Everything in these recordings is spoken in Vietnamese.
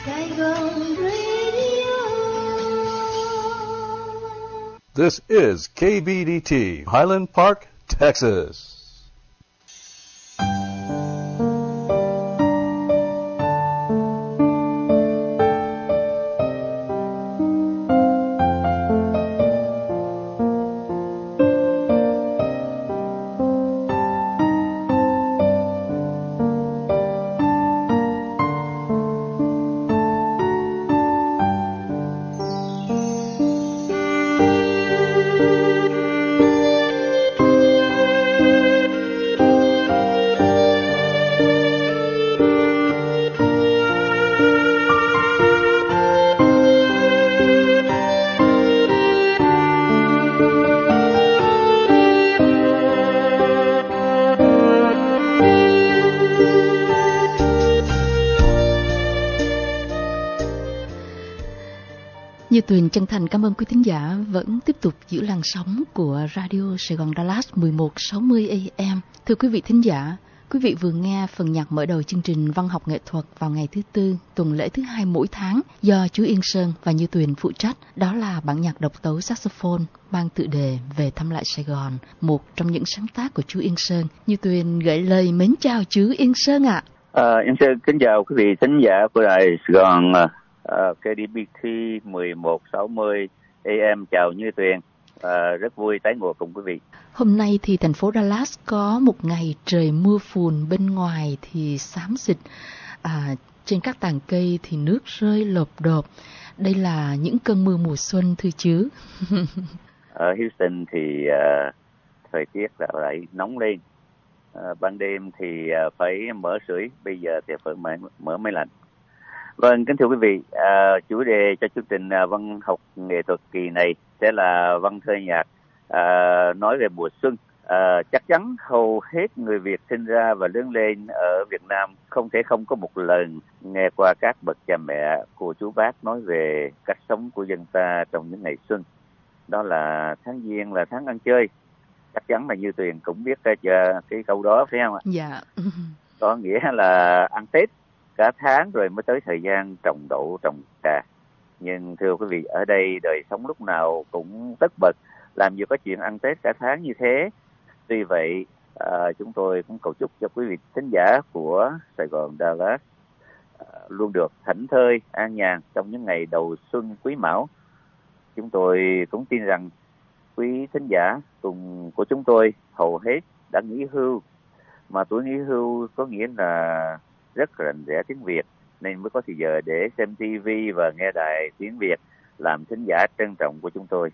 Saigon Radio. This is KBDT, Highland Park, Texas. Như Tuyền chân thành cảm ơn quý thính giả vẫn tiếp tục giữ làn sóng của Radio Sài Gòn Dallas 1160 AM. Thưa quý vị thính giả, quý vị vừa nghe phần nhạc mở đầu chương trình văn học nghệ thuật vào ngày thứ Tư, tuần lễ thứ 2 mỗi tháng do chú Yên Sơn và Như Tuyền phụ trách. Đó là bản nhạc độc tấu saxophone mang tựa đề Về thăm lại Sài Gòn, một trong những sáng tác của chú Yên Sơn. Như Tuyền gửi lời mến chào chú Yên Sơn ạ. Em xin kính chào quý vị thính giả của Đài Sài Gòn KDBT 1160 AM. Chào Như Tuyền, rất vui tái ngộ cùng quý vị. Hôm nay thì thành phố Dallas có một ngày trời mưa phùn, bên ngoài thì xám xịt, trên các tàn cây thì nước rơi lộp độp. Đây là những cơn mưa mùa xuân thưa chứ. Ở Houston thì thời tiết lại nóng lên, ban đêm thì phải mở sưởi, bây giờ thì phải mở máy lạnh. Vâng, kính thưa quý vị, chủ đề cho chương trình văn học nghệ thuật kỳ này sẽ là văn thơ nhạc nói về mùa xuân. Chắc chắn hầu hết người Việt sinh ra và lớn lên ở Việt Nam không thể không có một lần nghe qua các bậc cha mẹ, cô chú bác nói về cách sống của dân ta trong những ngày xuân. Đó là tháng Giêng là tháng ăn chơi. Chắc chắn là Như Tuyền cũng biết cái câu đó phải không ạ? Dạ. Có nghĩa là ăn Tết cả tháng rồi mới tới thời gian trồng đậu trồng cà. Nhưng thưa quý vị, ở đây đời sống lúc nào cũng tất bật, làm gì có chuyện ăn Tết cả tháng như thế. Tuy vậy, chúng tôi cũng cầu chúc cho quý vị thính giả của Sài Gòn Dallas luôn được thảnh thơi, an nhàn trong những ngày đầu xuân Quý Mão. Chúng tôi cũng tin rằng quý thính giả cùng của chúng tôi hầu hết đã nghỉ hưu, mà tuổi nghỉ hưu có nghĩa là rất rành rẽ tiếng Việt nên mới có thời giờ để xem TV và nghe đài tiếng Việt, làm thính giả trân trọng của chúng tôi.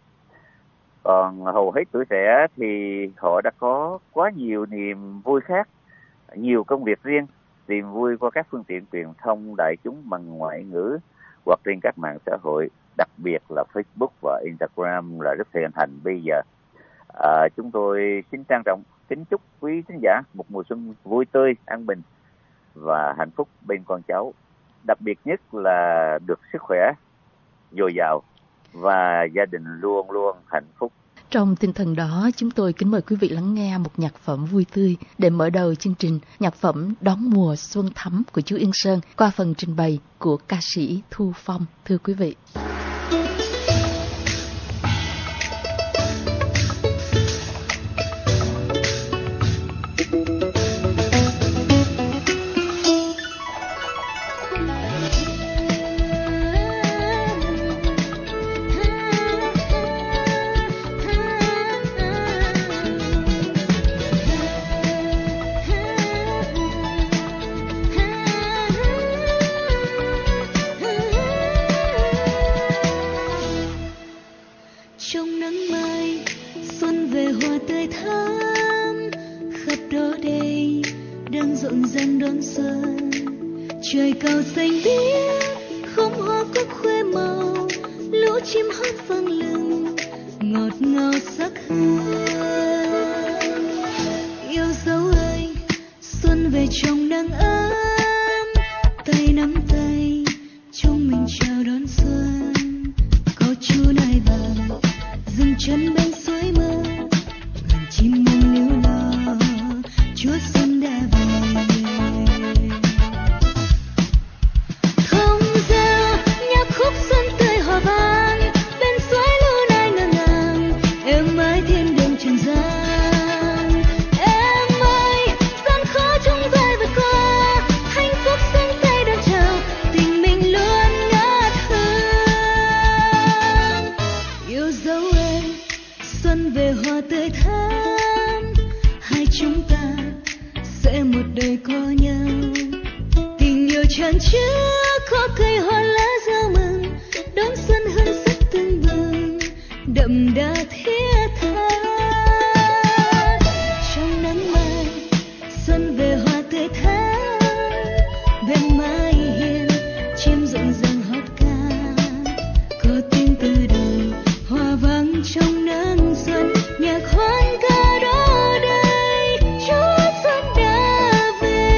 Còn hầu hết tuổi trẻ thì họ đã có quá nhiều niềm vui khác, nhiều công việc riêng, tìm vui qua các phương tiện truyền thông đại chúng bằng ngoại ngữ hoặc trên các mạng xã hội, đặc biệt là Facebook và Instagram là rất hiện hành bây giờ. Chúng tôi xin trang trọng kính chúc quý thính giả một mùa xuân vui tươi, an bình và hạnh phúc bên con cháu. Đặc biệt nhất là được sức khỏe dồi dào và gia đình luôn luôn hạnh phúc. Trong tinh thần đó, chúng tôi kính mời quý vị lắng nghe một nhạc phẩm vui tươi để mở đầu chương trình, nhạc phẩm Đón mùa xuân thắm của chú Yên Sơn qua phần trình bày của ca sĩ Thu Phong. Thưa quý vị. Không gian trước có cây hoa lá reo mừng đón xuân hân sắc tưng bừng đậm đà thiết tha. Trong nắng mai xuân về hoa tươi thắm bên mái hiên chim rộn ràng hót ca có tiếng từ đầu hoa vang trong nắng xuân nhạc hoan ca đó đây Chúa xuân đã về.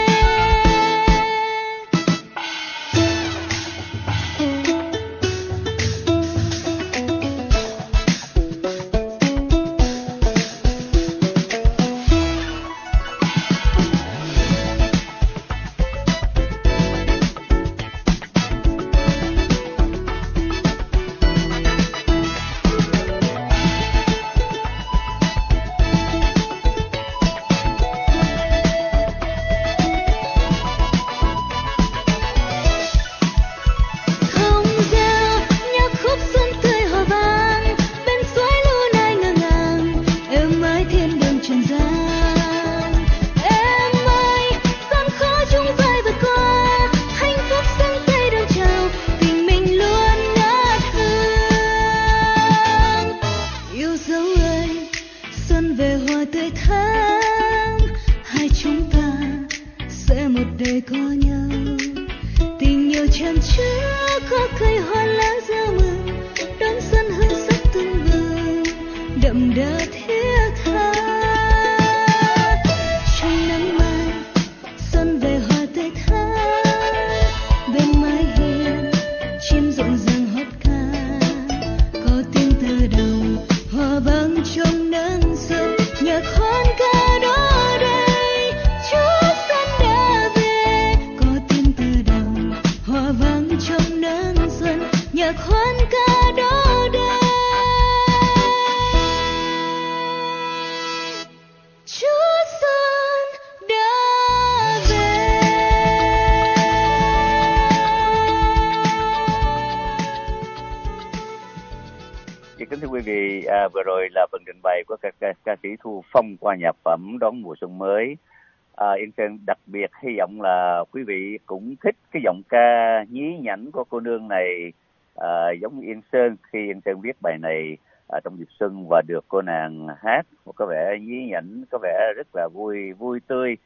Vừa rồi là phần trình bày của ca sĩ Thu Phong qua nhạc phẩm Đón Mùa Xuân Mới. Yên Sơn đặc biệt hy vọng là quý vị cũng thích cái giọng ca nhí nhảnh của cô nương này, giống như Yên Sơn khi Yên Sơn viết bài này trong dịp xuân và được cô nàng hát có vẻ nhí nhảnh, có vẻ rất là vui tươi.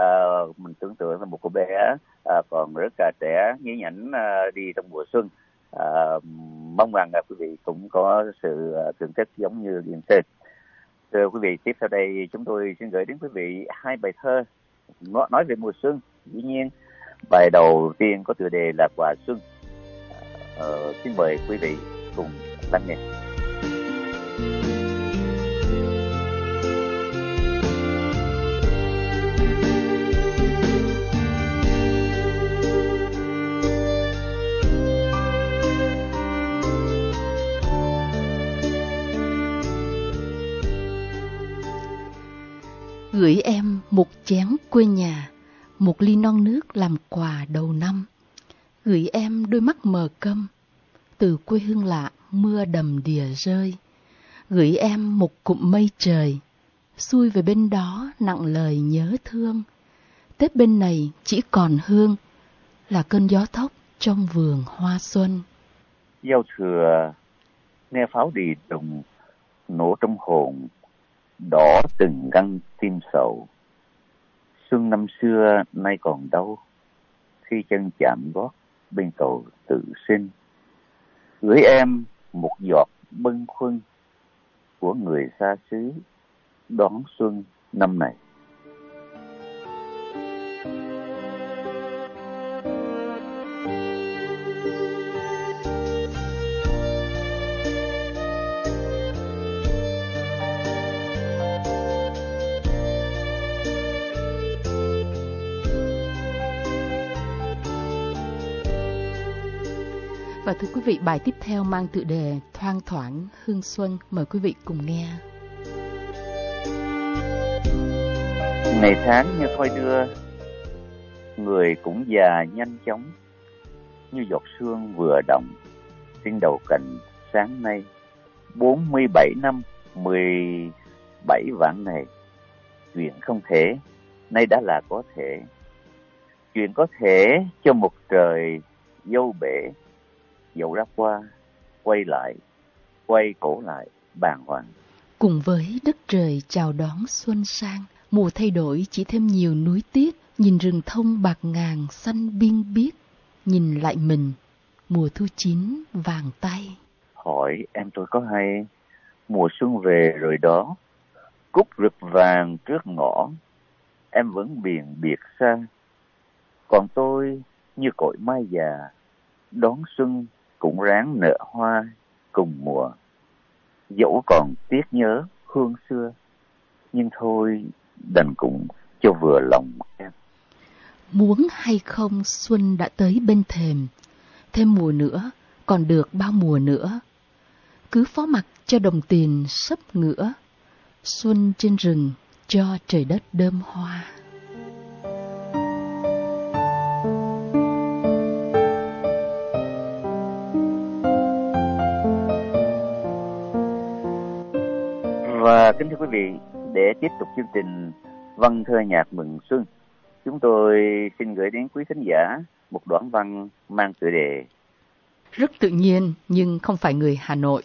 Mình tưởng tượng là một cô bé còn rất là trẻ nhí nhảnh đi trong mùa xuân. Mong rằng quý vị cũng có sự thưởng thức giống như Yên Sơn. Thưa quý vị, tiếp theo đây chúng tôi xin gửi đến quý vị hai bài thơ nói về mùa xuân. Dĩ nhiên bài đầu tiên có tựa đề là Quà Xuân. Xin mời quý vị cùng lắng nghe. Gửi em một chén quê nhà, một ly non nước làm quà đầu năm. Gửi em đôi mắt mờ câm, từ quê hương lạ mưa đầm đìa rơi. Gửi em một cụm mây trời, xuôi về bên đó nặng lời nhớ thương. Tết bên này chỉ còn hương, là cơn gió thốc trong vườn hoa xuân. Giao thừa nghe pháo đi đùng nổ trong hồn, đỏ từng găng tim sầu. Xuân năm xưa nay còn đâu, khi chân chạm gót bên cầu tự sinh. Gửi em một giọt bâng khuâng của người xa xứ đón xuân năm này. Và thưa quý vị, bài tiếp theo mang tựa đề Thoang thoảng hương xuân. Mời quý vị cùng nghe. Ngày tháng như thoi đưa, người cũng già nhanh chóng, như giọt sương vừa động trên đầu cành sáng nay. 47 năm 17 vạn này, chuyện không thể nay đã là có thể. Chuyện có thể cho một trời dâu bể, dẫu đã qua, quay lại, quay cổ lại, bàng hoàng. Cùng với đất trời chào đón xuân sang, mùa thay đổi chỉ thêm nhiều núi tiếc, nhìn rừng thông bạc ngàn xanh biên biếc, nhìn lại mình, mùa thu chín vàng tay. Hỏi em tôi có hay, mùa xuân về rồi đó, cúc rực vàng trước ngõ, em vẫn biển biệt xa. Còn tôi như cội mai già, đón xuân cũng ráng nở hoa cùng mùa. Dẫu còn tiếc nhớ hương xưa, nhưng thôi đành cũng cho vừa lòng em. Muốn hay không xuân đã tới bên thềm, thêm mùa nữa, còn được bao mùa nữa. Cứ phó mặc cho đồng tiền sắp ngửa, xuân trên rừng cho trời đất đơm hoa. Và kính thưa quý vị, để tiếp tục chương trình Văn thơ nhạc mừng xuân, chúng tôi xin gửi đến quý khán giả một đoạn văn mang tựa đề Rất tự nhiên nhưng không phải người Hà Nội.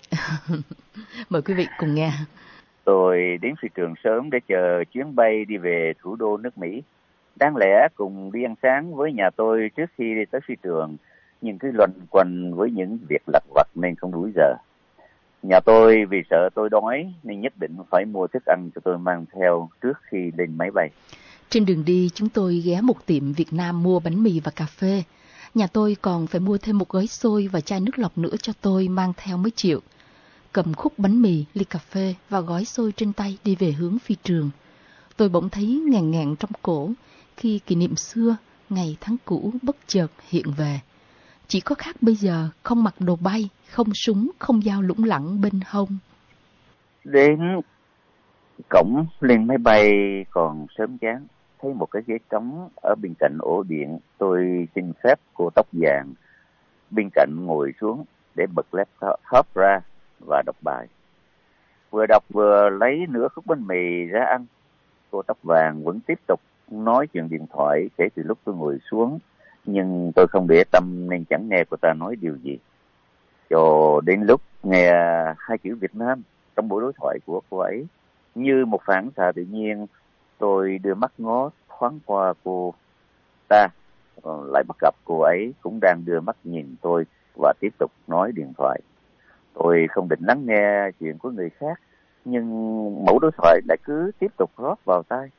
Mời quý vị cùng nghe. Tôi đến phi trường sớm để chờ chuyến bay đi về thủ đô nước Mỹ. Đáng lẽ cùng đi ăn sáng với nhà tôi trước khi đi tới phi trường, nhưng cứ loanh quanh với những việc lặt vặt nên không đủ giờ. Nhà tôi vì sợ tôi đói nên nhất định phải mua thức ăn cho tôi mang theo trước khi lên máy bay. Trên đường đi chúng tôi ghé một tiệm Việt Nam mua bánh mì và cà phê. Nhà tôi còn phải mua thêm một gói xôi và chai nước lọc nữa cho tôi mang theo mới chịu. Cầm khúc bánh mì, ly cà phê và gói xôi trên tay đi về hướng phi trường. Tôi bỗng thấy ngàn ngàn trong cổ khi kỷ niệm xưa, ngày tháng cũ bất chợt hiện về. Chỉ có khác bây giờ không mặc đồ bay, không súng, không dao lủng lẳng bên hông. Đến cổng lên máy bay còn sớm chán, thấy một cái ghế trống ở bên cạnh ổ điện. Tôi xin phép cô tóc vàng bên cạnh ngồi xuống để bật laptop ra và đọc bài. Vừa đọc vừa lấy nửa khúc bánh mì ra ăn. Cô tóc vàng vẫn tiếp tục nói chuyện điện thoại kể từ lúc tôi ngồi xuống, nhưng tôi không để tâm nên chẳng nghe cô ta nói điều gì. Cho đến lúc nghe hai chữ Việt Nam trong buổi đối thoại của cô ấy, như một phản xạ tự nhiên, tôi đưa mắt ngó thoáng qua cô ta, lại bắt gặp cô ấy cũng đang đưa mắt nhìn tôi và tiếp tục nói điện thoại. Tôi không định lắng nghe chuyện của người khác, nhưng mẫu đối thoại lại cứ tiếp tục rót vào tai.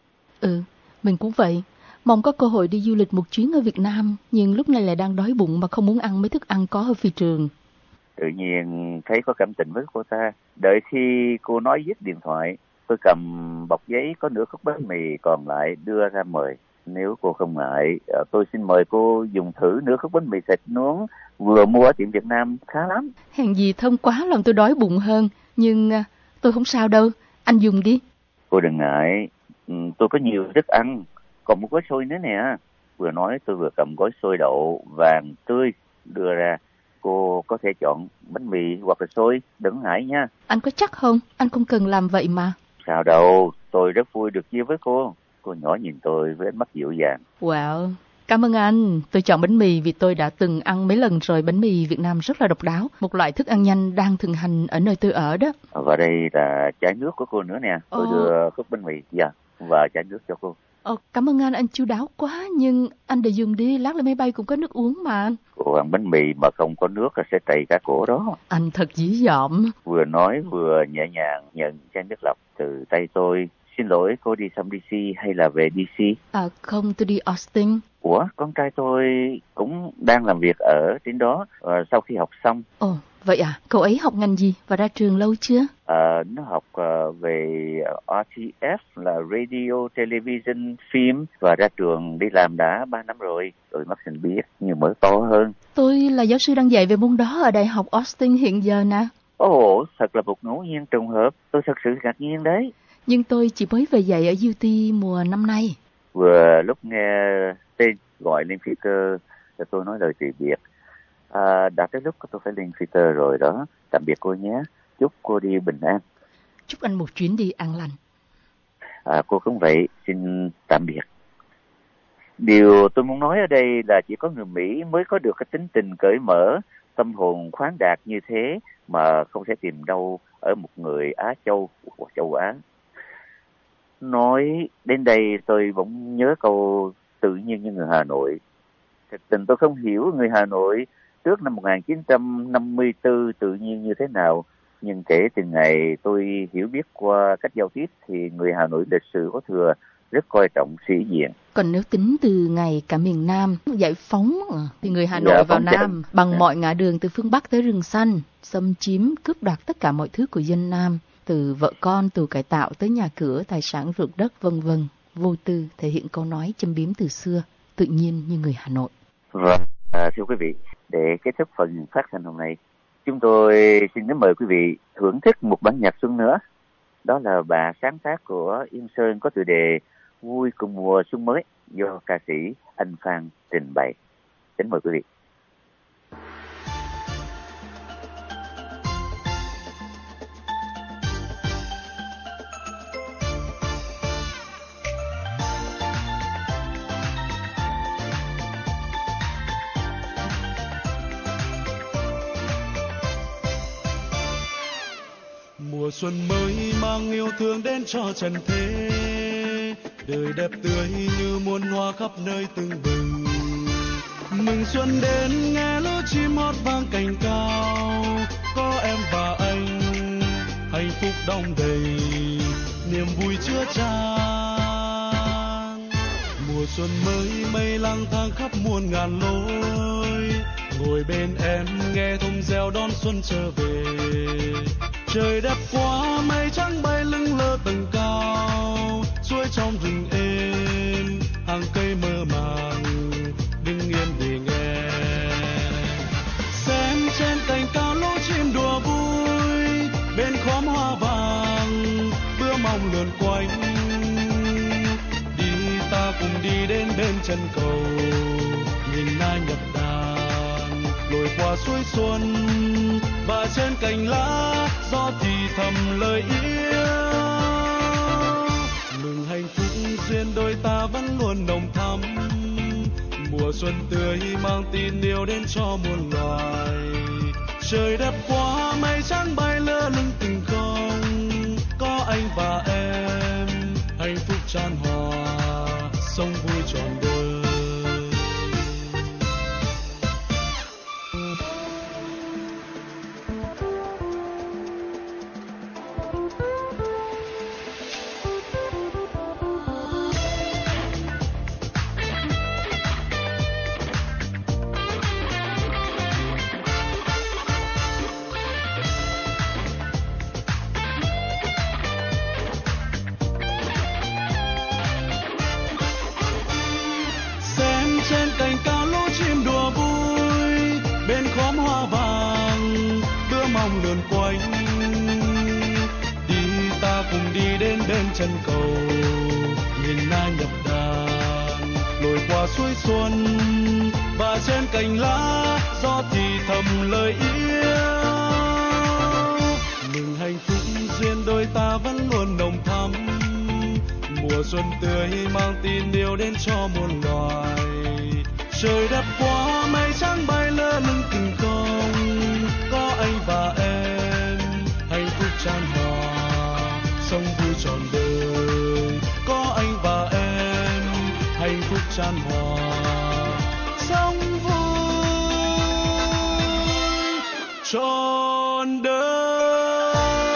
Mình cũng vậy. Mong có cơ hội đi du lịch một chuyến ở Việt Nam, nhưng lúc này lại đang đói bụng mà không muốn ăn mấy thức ăn có ở phi trường. Tự nhiên thấy có cảm tình với cô ta. Đợi khi cô nói dứt điện thoại, tôi cầm bọc giấy có nửa khúc bánh mì còn lại đưa ra mời. Nếu cô không ngại, tôi xin mời cô dùng thử nửa khúc bánh mì thịt nướng vừa mua ở tiệm Việt Nam, khá lắm. Hèn gì thơm quá làm tôi đói bụng hơn, nhưng tôi không sao đâu, anh dùng đi. Cô đừng ngại, tôi có nhiều thức ăn, còn một gói xôi nữa nè. Vừa nói tôi vừa cầm gói xôi đậu vàng tươi đưa ra. Cô có thể chọn bánh mì hoặc là xôi, đừng ngại nha. Anh có chắc không? Anh không cần làm vậy mà. Sao đâu, tôi rất vui được chia với cô. Cô nhỏ nhìn tôi với ánh mắt dịu dàng. Wow, cảm ơn anh. Tôi chọn bánh mì vì tôi đã từng ăn mấy lần rồi. Bánh mì Việt Nam rất là độc đáo, một loại thức ăn nhanh đang thường hành ở nơi tôi ở đó. Và đây là chai nước của cô nữa nè. Tôi đưa khúc bánh mì và chai nước cho cô. Cảm ơn anh chu đáo quá, nhưng anh để dùng đi, lát lên máy bay cũng có nước uống mà. Cô ăn bánh mì mà không có nước là sẽ trầy cả cổ đó. Anh thật dí dỏm. Vừa nói vừa nhẹ nhàng nhận chai nước lọc từ tay tôi. Xin lỗi, cô đi xong DC hay là về DC? Không, tôi đi Austin. Ủa, con trai tôi cũng đang làm việc ở trên đó sau khi học xong. Vậy à, cậu ấy học ngành gì và ra trường lâu chưa? Nó học về RTF là Radio, Television, Phim và ra trường đi làm đã 3 năm rồi. Đôi mắt xinh biếc nhưng mở to hơn. Tôi là giáo sư đang dạy về môn đó ở Đại học Austin hiện giờ nè. Thật là một ngẫu nhiên trùng hợp. Tôi thật sự ngạc nhiên đấy. Nhưng tôi chỉ mới về dạy ở UT mùa năm nay. Vừa lúc nghe tên gọi lên phi cơ, tôi nói lời từ biệt. Đã tới lúc tôi phải lên phi cơ rồi đó. Tạm biệt cô nhé. Chúc cô đi bình an. Chúc anh một chuyến đi an lành. Cô cũng vậy. Xin tạm biệt. Điều tôi muốn nói ở đây là chỉ có người Mỹ mới có được cái tính tình cởi mở, tâm hồn khoáng đạt như thế mà không thể tìm đâu ở một người Á Châu của châu Á. Nói đến đây tôi bỗng nhớ câu tự nhiên như người Hà Nội. Thực tình tôi không hiểu người Hà Nội trước năm 1954 tự nhiên như thế nào, nhưng kể từ ngày tôi hiểu biết qua cách giao tiếp thì người Hà Nội lịch sử có thừa, rất coi trọng sĩ diện. Còn nếu tính từ ngày cả miền Nam giải phóng thì người Hà Nội vào Nam bằng mọi ngã đường từ phương Bắc tới rừng xanh, xâm chiếm, cướp đoạt tất cả mọi thứ của dân Nam, từ vợ con, tù cải tạo tới nhà cửa, tài sản, ruộng đất, vân vân, vô tư thể hiện câu nói châm biếm từ xưa, tự nhiên như người Hà Nội. Vâng, thưa quý vị, để kết thúc phần phát thanh hôm nay, chúng tôi xin kính mời quý vị thưởng thức một bản nhạc xuân nữa. Đó là bài sáng tác của Yên Sơn có tựa đề Vui cùng mùa xuân mới do ca sĩ Anh Phan trình bày. Kính mời quý vị. Mùa xuân mới mang yêu thương đến cho trần thế, đời đẹp tươi như muôn hoa khắp nơi tưng bừng. Mừng xuân đến nghe lũ chim hót vang cành cao, có em và anh hạnh phúc đong đầy, niềm vui chứa chan. Mùa xuân mới mây lang thang khắp muôn ngàn lối, ngồi bên em nghe thông reo đón xuân trở về. Trời đẹp quá mây trắng bay lững lơ tầng cao, suối trong rừng êm hàng cây mơ màng, đứng yên để nghe. Xem trên cành cao lũ chim đùa vui, bên khóm hoa vàng bướm mong lượn quanh. Đi ta cùng đi đến bên chân cầu, nhìn ai nhập đàn lội qua suối xuân, và trên cành lá gió thì thầm lời yêu. Mừng hạnh phúc duyên đôi ta vẫn luôn nồng thắm, mùa xuân tươi mang tin yêu đến cho muôn loài. Trời đẹp quá mây trắng bay lơ lửng từng không, có anh và em hạnh phúc chan hòa, sống vui trọn đời. Chân cầu nhìn ai nhập đàn lội qua suối xuân, và trên cành lá gió thì thầm lời yêu. Mừng hạnh phúc duyên đôi ta vẫn luôn nồng thắm, mùa xuân tươi mang tin yêu đến cho muôn loài. Trời đẹp quá mây trắng bay lơ lửng từng không, có anh và em hạnh phúc chan hòa, sống vui trọn đời. Có anh và em hạnh phúc chan hòa, sống vui trọn đời.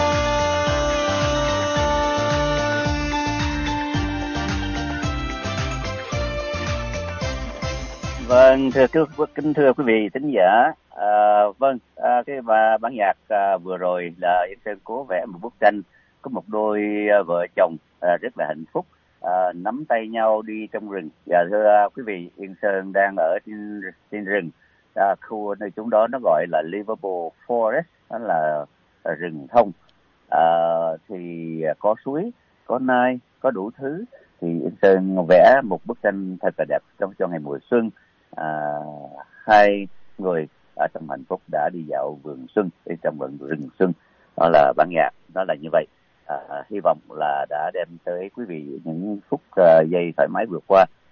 Vâng, kính thưa quý vị thính giả, cái bản nhạc vừa rồi là Yên Sơn cố vẽ một bức tranh có một đôi vợ chồng rất là hạnh phúc nắm tay nhau đi trong rừng. Và thưa quý vị, Yên Sơn đang ở trên rừng, khu nơi chúng đó nó gọi là Livable Forest, đó là rừng thông. Thì có suối, có nai, có đủ thứ. Thì Yên Sơn vẽ một bức tranh thật là đẹp cho ngày mùa xuân. Hai người ở trong hạnh phúc đã đi dạo vườn xuân, đi trong rừng xuân. Đó là bản nhạc, đó là như vậy. Hy vọng là đã đem tới quý vị những phút giây thoải mái vừa qua.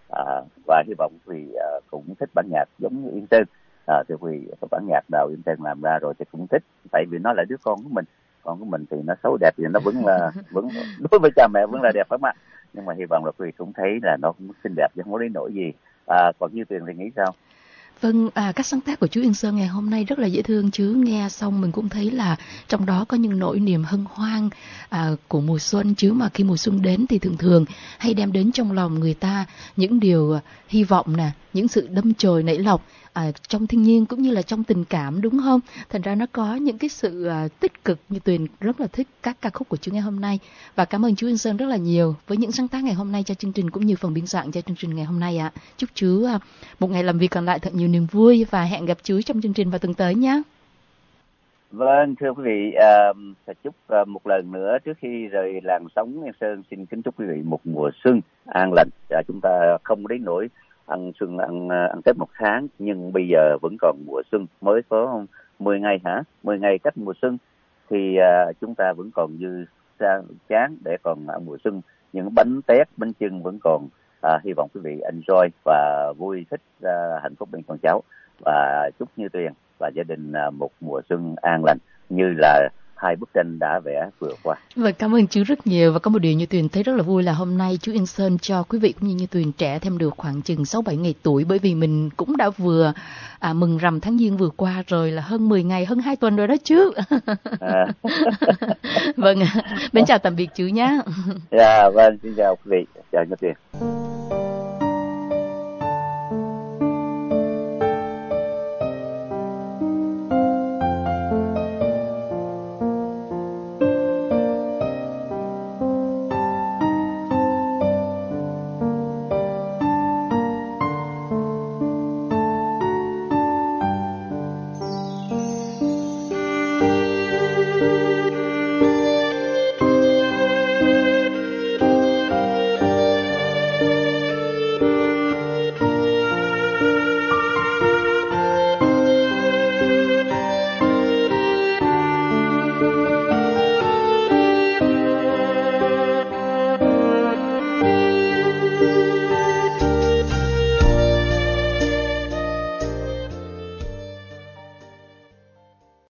Và hy vọng quý vị cũng thích bản nhạc giống như Yên Sơn. Thưa quý vị, có bản nhạc nào Yên Sơn làm ra rồi thì cũng thích, tại vì nó là đứa con của mình. Con của mình thì nó xấu đẹp thì nó vẫn đối với cha mẹ vẫn là đẹp, phải không ạ? Nhưng mà hy vọng là quý vị cũng thấy là nó cũng xinh đẹp chứ không có đến nỗi gì. Còn Như Tuyền thì nghĩ sao? Vâng, các sáng tác của chú Yên Sơn ngày hôm nay rất là dễ thương chứ. Nghe xong mình cũng thấy là trong đó có những nỗi niềm hân hoan của mùa xuân chứ. Mà khi mùa xuân đến thì thường thường hay đem đến trong lòng người ta những điều hy vọng nè, những sự đâm chồi nảy lọc trong thiên nhiên cũng như là trong tình cảm, đúng không? Thành ra nó có những cái sự tích cực. Như Tuyền rất là thích các ca khúc của chú ngày hôm nay. Và cảm ơn chú Yên Sơn rất là nhiều với những sáng tác ngày hôm nay cho chương trình cũng như phần biên soạn cho chương trình ngày hôm nay ạ. Chúc chú một ngày làm việc còn lại thật nhiều niềm vui và hẹn gặp chú trong chương trình vào tuần tới nhé. Vâng, thưa quý vị, chúc một lần nữa trước khi rời làng sống Yên Sơn xin kính chúc quý vị một mùa xuân an lành. Chúng ta không đến nỗi ăn xuân ăn Tết một tháng, nhưng bây giờ vẫn còn mùa xuân, mới có 10 ngày 10 ngày cách mùa xuân thì chúng ta vẫn còn dư chán để còn ăn mùa xuân. Những bánh tét, bánh chưng vẫn còn. Hy vọng quý vị enjoy và vui thích, hạnh phúc bên con cháu, và chúc Như Tuyền và gia đình một mùa xuân an lành như là hai bức tranh đã vẽ vừa qua. Vâng, cảm ơn chú rất nhiều. Và có một điều Như Tuyền thấy rất là vui là hôm nay chú Yên Sơn cho quý vị cũng như Như Tuyền trẻ thêm được khoảng chừng 6-7 ngày tuổi, bởi vì mình cũng đã vừa mừng rằm tháng Giêng vừa qua rồi, là hơn 10 ngày, hơn 2 tuần rồi đó chứ. Vâng, bên chào tạm biệt chú nhé. Vâng, xin chào quý vị, chào Như Tuyền.